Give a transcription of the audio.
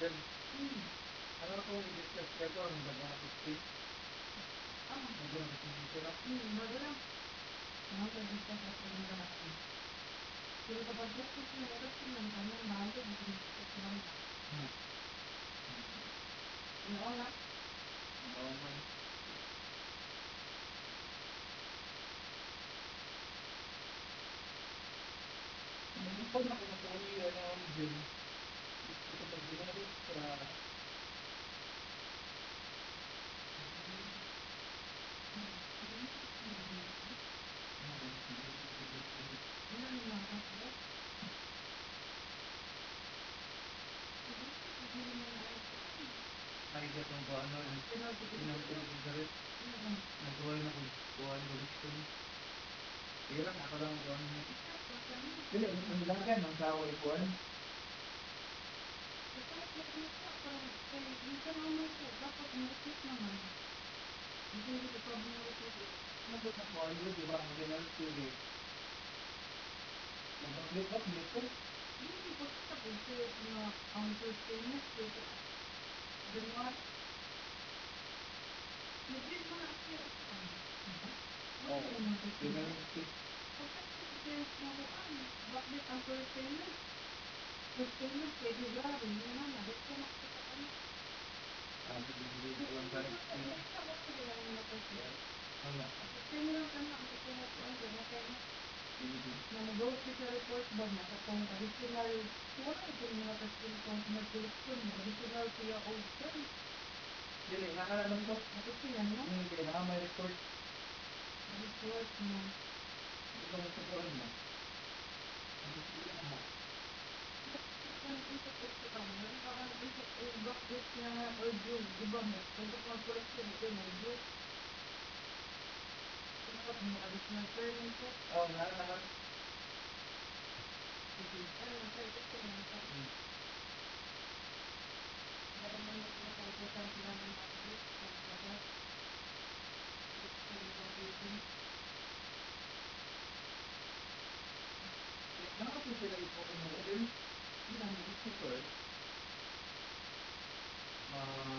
Ano ko i-discuss ka ko ang bago na 15? Bago na 15 dito na? Bago lang. Mga pag-discuss at pag-discuss. Pero kapag practice na ito, kanyang bago, discuss ko lang. Oo nga. Oo man. Pag nakukuha ano ang gym, gusto ko pag ginamit sa nakikita kung paano pinagpilitin sa rin. Nagkuhan na kung kuhan ko gusto niya. Sige lang, ako lang ang kuhan niya. Dili, ang lagan ng saway kuhan. Nandun na kuhan ko, di ba? Ang ginal sige. Nag-update ba? Dito? Oo. Ginal sige ko lang tayo. Ano? Na mag-go sa report ba na sa kung additional wala ito yung mga testing kung mag-collection mo additional kuya o Dili, nakalaman ko. natistingan mo Hindi, naka may report. report mo Ito mo sa kuhan mo. kung isip ito ka meron ka kang isip backdate na audio di ba mo kung ito mag-collection ito mo audio dapat mo additional permit Oo nga, naman. ano sa ito ko na sa meron mo na pinaka-important sila ng update sa mga Nakapin sila ito kung mo din. ilan mo Super.